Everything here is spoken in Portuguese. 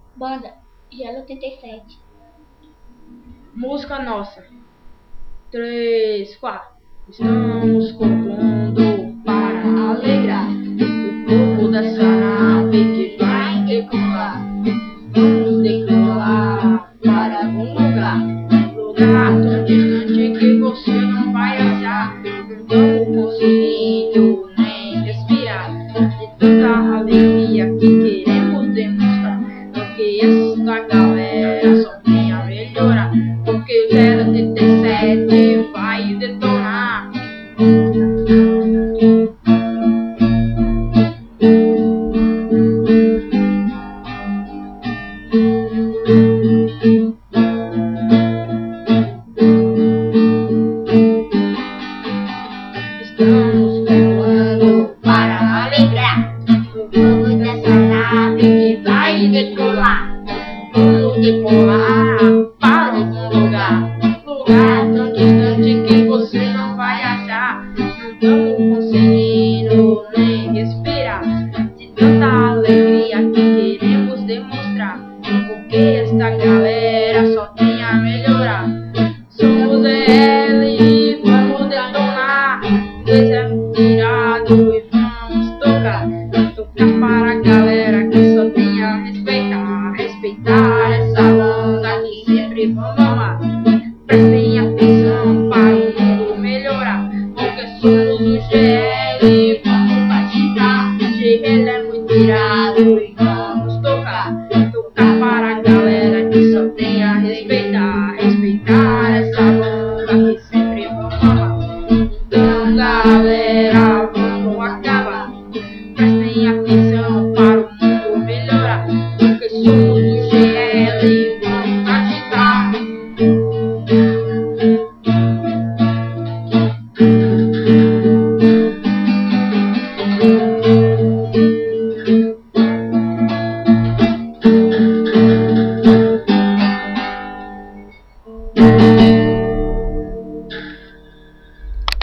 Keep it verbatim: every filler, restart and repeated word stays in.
Banda Gelo oitenta e sete. Música nossa. Três, quatro. Estamos compondo para alegrar o povo dessa nave que vai decolar. Vamos decolar para algum lugar, lugar tão distante que você não vai achar. Não estamos conseguindo nem respirar de tanta alegria que queremos demonstrar. Porque essa galera só tem a melhorar. Porque o zero oitenta e sete vai detonar. Estamos voando para alegrar o povo dessa nave que vai decolar. Vamos decolar para algum lugar, lugar tão distante que você não vai achar. Não estamos conseguindo nem respirar de tanta alegria que queremos demonstrar. Porque esta galera só tem a melhorar. Somos L e vamos detonar. Seja tirado e vamos tocar. Tocar para a galera que só tem a respeitar. Respeitar essa onda que sempre vamos amar. Prestem atenção para o mundo melhorar. Porque somos o G L e vamos batitar. G L é muito irado e vamos tocar. Tocar para a galera que só tem a respeitar. Respeitar essa onda que sempre vamos amar. Então galera, vamos acabar. Prestem atenção para o mundo melhorar. Porque somos o G L